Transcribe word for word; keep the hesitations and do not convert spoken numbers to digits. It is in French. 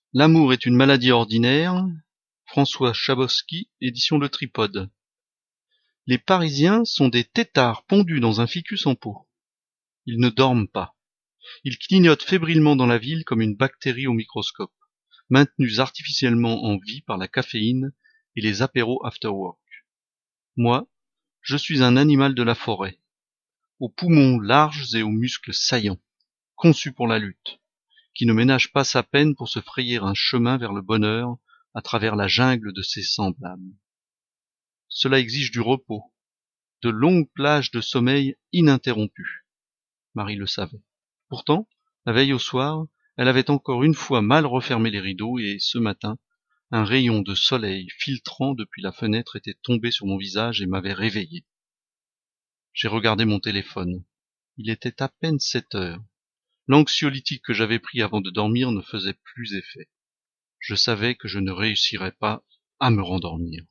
L'amour est une maladie ordinaire, François Chabosky, édition Le Tripode. Les Parisiens sont des têtards pondus dans un ficus en pot. Ils ne dorment pas. Ils clignotent fébrilement dans la ville comme une bactérie au microscope, maintenus artificiellement en vie par la caféine et les apéros after work. Moi, je suis un animal de la forêt, aux poumons larges et aux muscles saillants, conçu pour la lutte, qui ne ménage pas sa peine pour se frayer un chemin vers le bonheur à travers la jungle de ses semblables. Cela exige du repos, de longues plages de sommeil ininterrompues. Marie le savait. Pourtant, la veille au soir, elle avait encore une fois mal refermé les rideaux et, ce matin, un rayon de soleil filtrant depuis la fenêtre était tombé sur mon visage et m'avait réveillé. J'ai regardé mon téléphone. Il était à peine sept heures. L'anxiolytique que j'avais pris avant de dormir ne faisait plus effet. Je savais que je ne réussirais pas à me rendormir.